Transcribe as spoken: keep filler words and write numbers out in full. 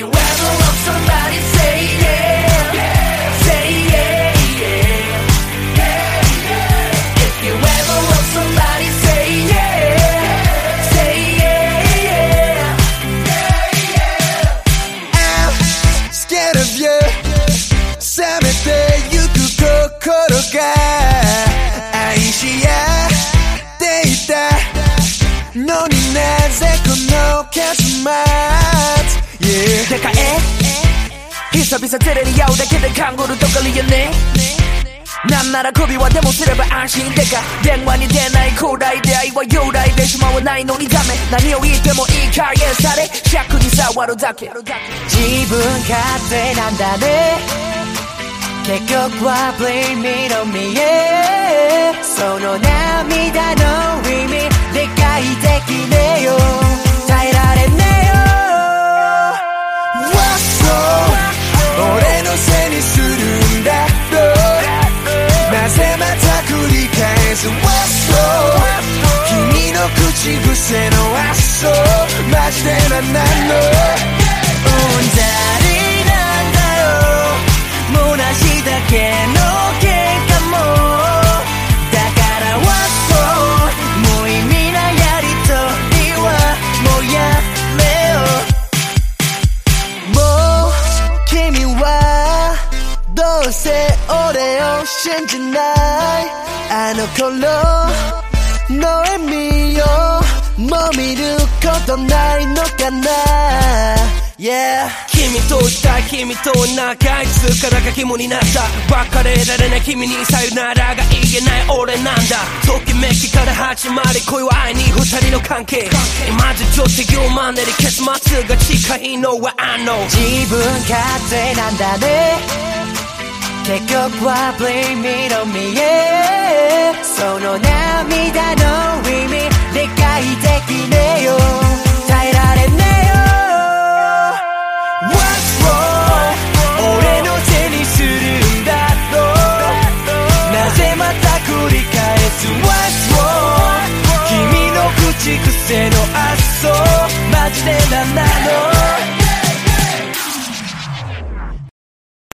you ever love somebody, say yeah, say yeah, yeah, yeah. If you ever love somebody, say yeah, say yeah, yeah, yeah. I'm scared of you. 冷めてゆく心が愛し合っていたのになぜこの結末 Yeah てかえ久々テレビ会うだけで看護るとかリアねなんなら首はでもすれば安心でか電話に出ない高麗出会いは由来でしまわないのにダメ何を言ってもいい加減され尺に触るだけ自分勝手なんだね結局は blame it on me yeah その涙の意味理解できねえよ耐えられねえよ What's wrong 俺のせいにするんだろうなぜまた繰り返す What's wrong 君の口癖の発想マジでなんなのうんざりなんだよ虚しだけの喧嘩もだから What's wrong 無意味なやりとりはもうやめよもう君はどうせ俺を信じないあの頃の笑みをもう見ることないのかなYeah 君といたい君と仲いつからか肝になった別れられない君にさよならが言えない俺なんだときめきから始まり恋は愛に二人の関係今じゃちょっと言うマンネリ結末が近いのは I know 自分勝手なんだね結局は blame it on me yeah その涙の意味理解できねえよ耐えられねえよ繰り返す What's wrong 君の口癖の発想マジでなんなの